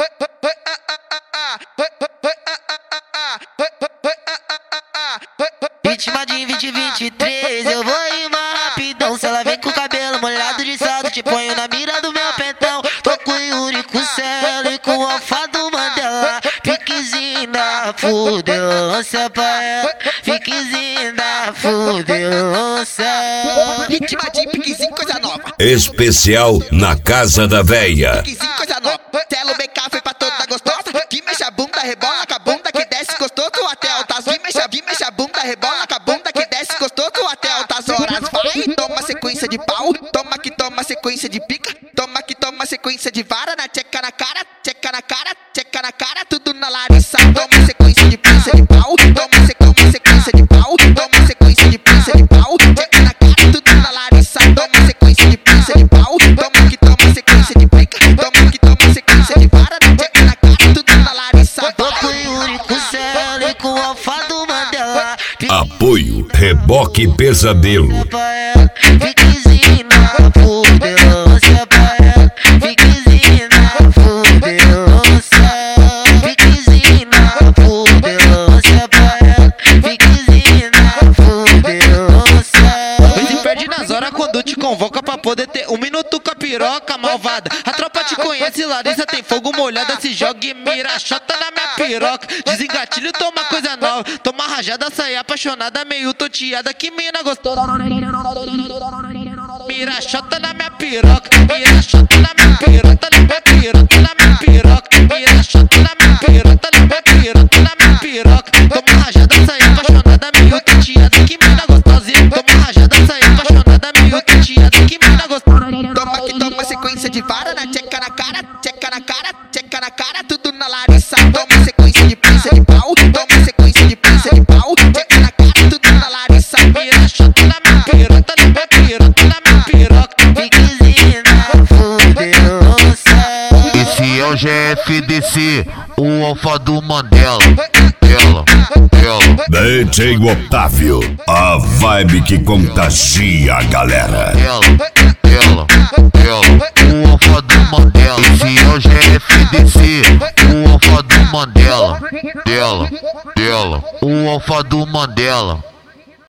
Vítima de 2023, eu vou rimar rapidão. Se ela vem com o cabelo molhado de salto, te ponho na mira do meu pentão. Tô com o Yuri, com o Celo e com o Alfa do Mandela. Piquezinho da fudelância pra ela, piquezinho da fudelância. Vítima de piquezinho, coisa nova. Especial na Casa da Véia. Piquezinho, coisa nova. Celo BK foi pra toda gostosa. Que mexe a bunda, rebola com a bunda que desce gostoso até altas horas. Que mexe a bunda, rebola com a bunda que desce gostoso até altas horas. Vai, toma sequência de pau, toma que toma sequência de pica, toma que toma sequência de vara, na tcheca na cara, tcheca na cara, tcheca na cara, tudo na Larissa. Toma sequência de pinça de pau, toma sequência de pau, toma sequência de pinça de pau, tcheca na cara, tudo na Larissa. Toma sequência de pinça de pau, toma que toma sequência de pica, toma que toma sequência de vara, na tcheca na cara, tudo na Larissa. Tô com o Yuri, com o Celo e com o Alfa do Mandela. Apoio Reboque Pesadelo. Piquezinho na fudelância pra ela, piquezinho na fudelância, piquezinho na fudelância pra ela, piquezinho na fudelância. Pois se perde nas horas quando te convoca pra poder ter um minuto com a piroca malvada. A tropa te conhece, Larissa tem fogo molhada, se joga e mira chota na minha piroca. Desengatilho, toma coisa nova, toma rajada, sai apaixonada, meio toteada, que mina gostosa. Mira chota na minha piroca, mira chota na minha piroca, na minha piroca, na minha piroca, mira chota na minha piroca, na minha piroca, na minha piroca. Toma rajada, sai apaixonada, meio toteada, que mina gostosa. Toma rajada, sai apaixonada, meio toteada, que mina gostosa. Toma que toma sequência de vara, na tcheca na cara, tcheca na cara, tcheca na cara, tudo na Larissa. Toma sequência de pinça de pau, toma sequência de pinça de pau, tcheca na cara, tudo na Larissa. Mira chota na minha piroca, na minha piroca, na minha piroca, Piquezinho na fudelância. Esse é o GFDC, o Alfa do Mandela. DJ Otávio, a vibe que contagia a galera. O Alfa do Mandela. Esse é o GFDC, o Alfa do Mandela. O Alfa do Mandela.